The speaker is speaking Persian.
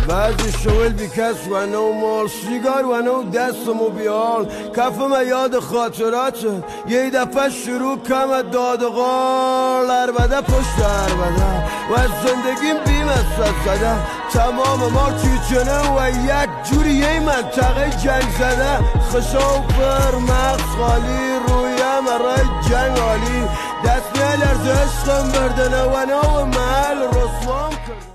بعضی شویل بیکس و نو مال سیگار و نو دست و بیال کفم یاد خاطراته یه دفعه شروع کم داد و غال اربده پشت اربده و از زندگیم بیم از زده تمام ما کیچنه و یک جوری یه منطقه جنگ زده خشاو پر مغز خالی رویم رای جنگ عالی دست میلرز عشقم بردنه و نو محل رسوام کرد